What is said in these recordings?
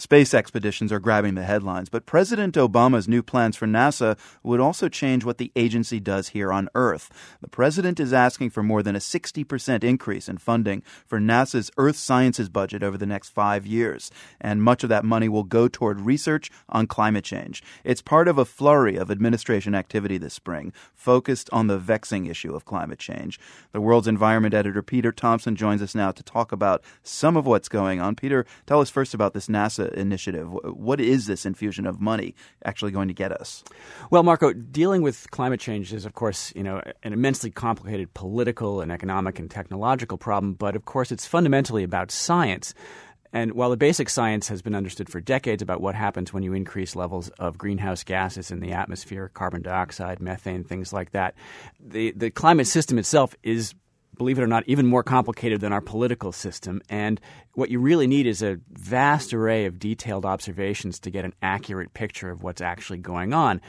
Space expeditions are grabbing the headlines, but President Obama's new plans for NASA would also change what the agency does here on Earth. The president is asking for more than a 60% increase in funding for NASA's Earth sciences budget over the next 5 years, and much of that money will go toward research on climate change. It's part of a flurry of administration activity this spring, focused on the vexing issue of climate change. The World's Environment editor Peter Thompson joins us now to talk about some of what's going on. Peter, tell us first about this NASA initiative. What is this infusion of money actually going to get us? Well, Marco, dealing with climate change is, of course, an immensely complicated political and economic and technological problem, but of course it's fundamentally about science. And while the basic science has been understood for decades about what happens when you increase levels of greenhouse gases in the atmosphere, carbon dioxide, methane, things like that, the climate system itself is, believe it or not, even more complicated than our political system. And what you really need is a vast array of detailed observations to get an accurate picture of what's actually going on.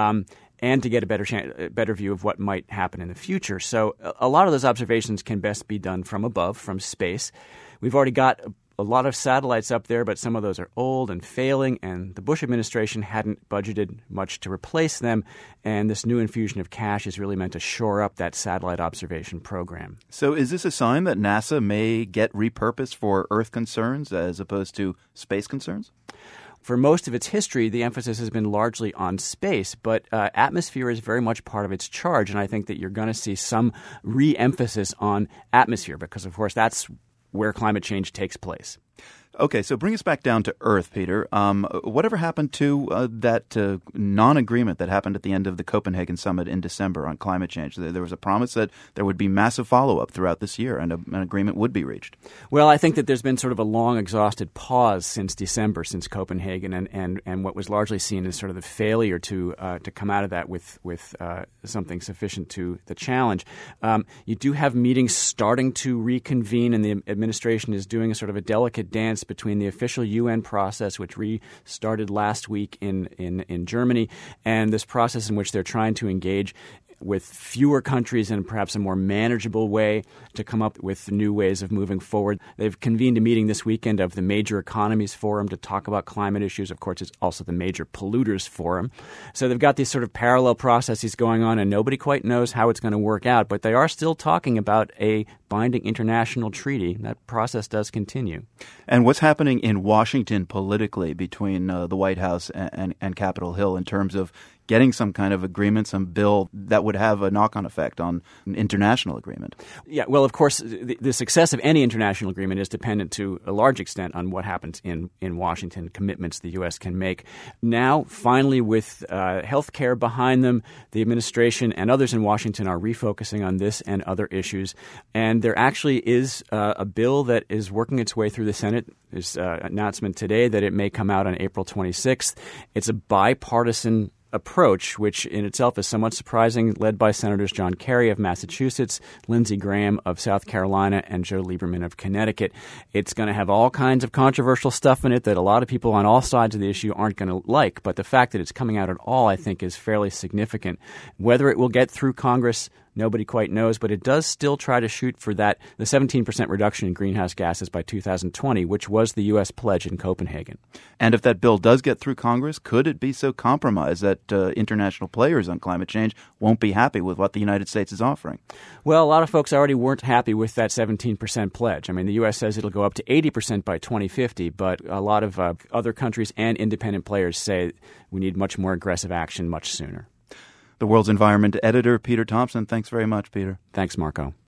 And to get a better view of what might happen in the future. So a lot of those observations can best be done from above, from space. We've already got a lot of satellites up there, but some of those are old and failing, and the Bush administration hadn't budgeted much to replace them, and this new infusion of cash is really meant to shore up that satellite observation program. So is this a sign that NASA may get repurposed for Earth concerns as opposed to space concerns? For most of its history, the emphasis has been largely on space, but atmosphere is very much part of its charge, and I think that you're going to see some re-emphasis on atmosphere because, of course, that's where climate change takes place. Okay, so bring us back down to Earth, Peter. Whatever happened to that non-agreement that happened at the end of the Copenhagen summit in December on climate change? There was a promise that there would be massive follow-up throughout this year and an agreement would be reached. Well, I think that there's been sort of a long, exhausted pause since December, since Copenhagen, and what was largely seen as sort of the failure to come out of that with something sufficient to the challenge. You do have meetings starting to reconvene, and the administration is doing a sort of a delicate dance between the official UN process, which restarted last week in Germany, and this process in which they're trying to engage with fewer countries in perhaps a more manageable way to come up with new ways of moving forward. They've convened a meeting this weekend of the Major Economies Forum to talk about climate issues. Of course, it's also the Major Polluters Forum. So they've got these sort of parallel processes going on, and nobody quite knows how it's going to work out. But they are still talking about a binding international treaty. That process does continue. And what's happening in Washington politically between the White House and Capitol Hill in terms of getting some kind of agreement, some bill that would have a knock-on effect on an international agreement? Yeah, well, of course, the success of any international agreement is dependent to a large extent on what happens in Washington, commitments the U.S. can make. Now, finally, with health care behind them, the administration and others in Washington are refocusing on this and other issues. And there actually is a bill that is working its way through the Senate. There's an announcement today that it may come out on April 26th. It's a bipartisan approach, which in itself is somewhat surprising, led by Senators John Kerry of Massachusetts, Lindsey Graham of South Carolina, and Joe Lieberman of Connecticut. It's going to have all kinds of controversial stuff in it that a lot of people on all sides of the issue aren't going to like, but the fact that it's coming out at all, I think, is fairly significant. Whether it will get through Congress, nobody quite knows, but it does still try to shoot for the 17% reduction in greenhouse gases by 2020, which was the U.S. pledge in Copenhagen. And if that bill does get through Congress, could it be so compromised that international players on climate change won't be happy with what the United States is offering? Well, a lot of folks already weren't happy with that 17% pledge. I mean, the U.S. says it'll go up to 80% by 2050, but a lot of other countries and independent players say we need much more aggressive action much sooner. The World's Environment editor, Peter Thompson. Thanks very much, Peter. Thanks, Marco.